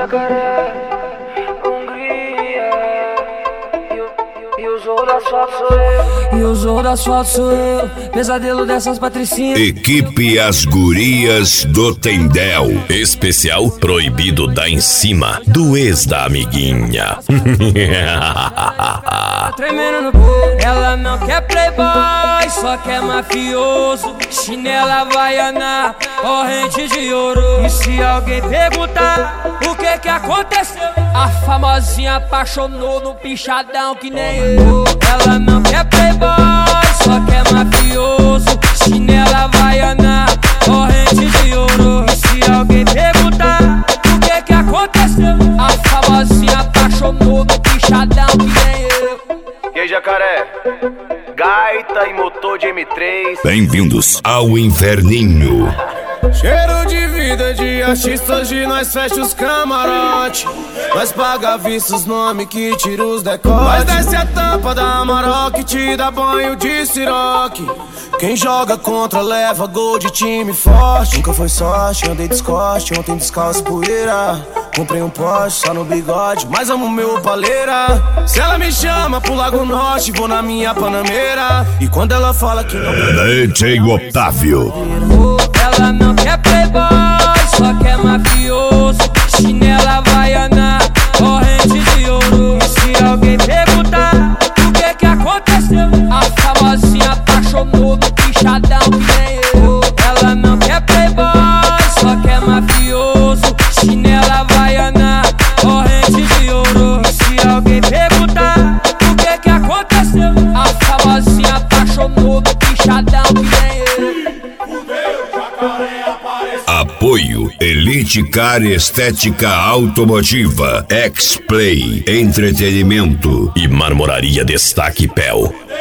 Jacaré, Hungria. E o Zorro do Asfalto sou eu. E o Zorro do Asfalto sou eu. Pesadelo dessas patricinhas. Equipe As Gurias do Tendel. Especial Proibido da Em Cima, do ex da amiguinha. Tremendo no povo. Ela não quer playboy, só quer mafioso. Chinela havaiana, corrente de ouro. E se alguém perguntar o que aconteceu, a famosinha apaixonou no pichadão que nem eu. Ela não quer playboy, só quer mafioso. Chinela havaiana, corrente de ouro. E se alguém perguntar o que aconteceu, a famosinha apaixonou no pichadão que nem eu. E aí, Jacaré, gaita e motor de M3. Bem-vindos ao Inferninho. Cheiro de vida de artista, hoje nós fecha os camarote. Nós paga vista os nomes que tira os decotes. Nós desce a tampa da Amarok que te dá banho de siroque. Quem joga contra leva gol de time forte. Nunca foi sorte, andei descoste, ontem descalço poeira. Comprei um Porsche só no bigode, mas amo meu paleira. Se ela me chama pro Lago Norte, vou na minha Panameira. E quando ela fala que não DJ Otávio. Ela não quer playboy, só quer mafioso. Chinela havaiana, corrente de ouro. E se alguém perguntar o que aconteceu, a famosinha apaixonou no pichadão que nem eu. Ela não quer playboy, só quer mafioso. Chinela havaiana, corrente de ouro. E se alguém perguntar o que aconteceu, a famosinha apaixonou no pichadão que nem eu. Apoio Elite Car Estética Automotiva, X-Play Entretenimento E Marmoraria Destaque Pel.